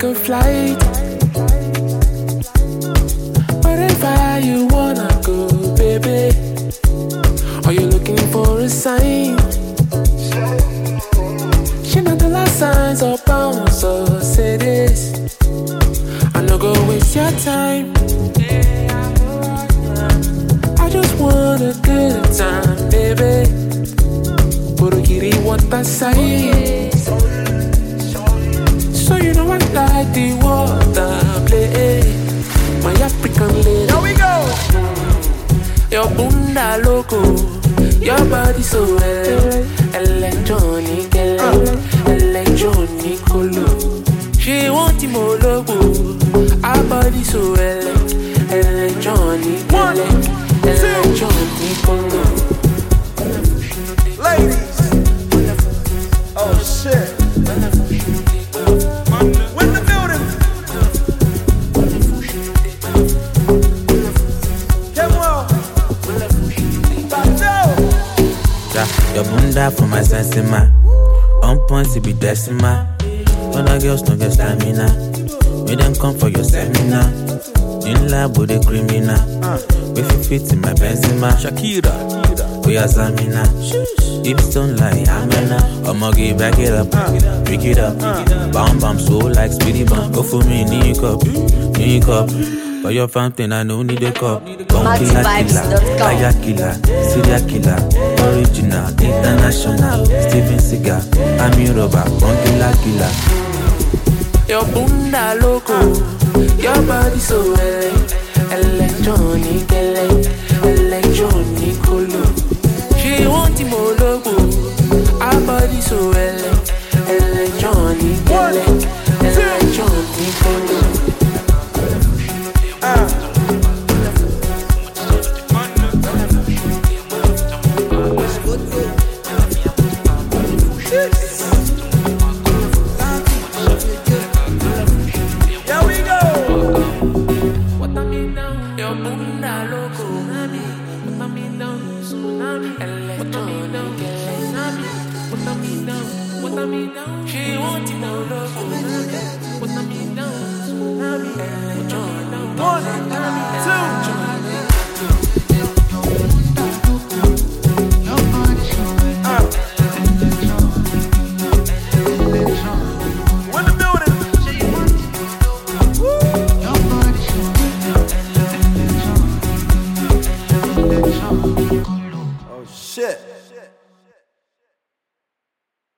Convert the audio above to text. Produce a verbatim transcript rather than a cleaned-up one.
take a flight. Wherever you wanna go, baby. Are you looking for a sign? She know the last signs of bounce, so say this. I no go waste your time. I just want a good time, baby. Burugiri want that side. So you know I like the water play. My African lady. Here we go. Your bunda loco, your body so well. Electronic, electronic color. She want him all logo. Our body so well. Electronic, electronic color. Ladies. Oh shit. When the building. Your bunda for my sensima. On point to be decima. When the girls don't get stamina, we then come for your seminar. In lab with the criminal. If you fit in my Benzema, Shakira, we are Zamina. Hips don't lie, Amena. I'ma get back it up, pick it up. Bam bam, so like speedy bump. Go for me, need cup, need cup. For your fountain, I don't need a cup. Multi Vibes dot com. Fire killer, serial killer, original, international. Steven Seagal, I'm your robber, one killer killer. Your bunda loco, your body so well. Electronic, electronic color. She want him all logo. Our body so well. Electronic, electronic color. Ah. She want him all logo. One, two. When the building. Oh shit.